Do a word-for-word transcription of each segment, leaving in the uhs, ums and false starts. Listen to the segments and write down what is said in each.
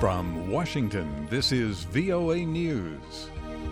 From Washington, this is V O A News.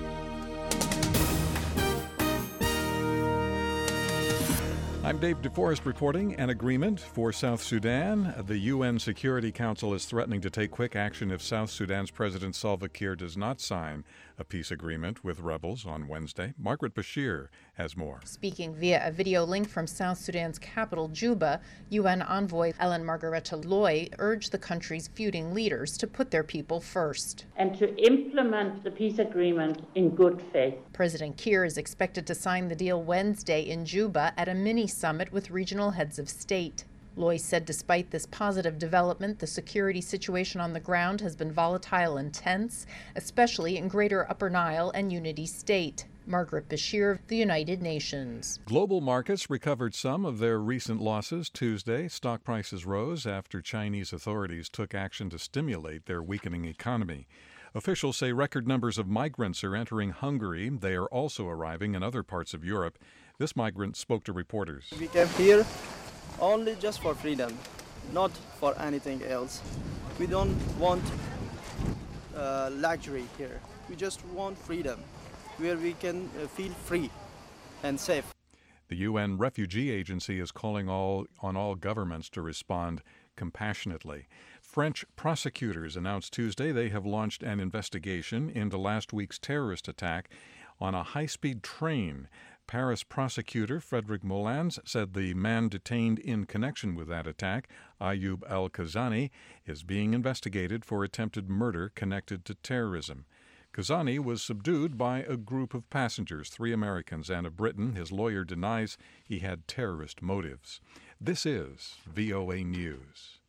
I'm Dave DeForest reporting. An agreement for South Sudan. The U N Security Council is threatening to take quick action if South Sudan's President Salva Kiir does not sign a peace agreement with rebels on Wednesday. Margaret Bashir has more. Speaking via a video link from South Sudan's capital, Juba, U N envoy Ellen Margareta Loy urged the country's feuding leaders to put their people first and to implement the peace agreement in good faith. President Kiir is expected to sign the deal Wednesday in Juba at a mini summit with regional heads of state. Loy said despite this positive development, the security situation on the ground has been volatile and tense, especially in Greater Upper Nile and Unity State. Margaret Bashir, The United Nations. Global markets recovered some of their recent losses Tuesday. Stock prices rose after Chinese authorities took action to stimulate their weakening economy. Officials say record numbers of migrants are entering Hungary. They are also arriving in other parts of Europe. This migrant spoke to reporters. We came here only just for freedom, not for anything else. We don't want uh, luxury here. We just want freedom, where we can uh, feel free and safe. The U N Refugee Agency is calling all on all governments to respond compassionately. French prosecutors announced Tuesday they have launched an investigation into last week's terrorist attack on a high-speed train. Paris prosecutor Frederic Molins said the man detained in connection with that attack, Ayoub El-Kazani, is being investigated for attempted murder connected to terrorism. Kazani was subdued by a group of passengers, three Americans and a Briton. His lawyer denies he had terrorist motives. This is V O A News.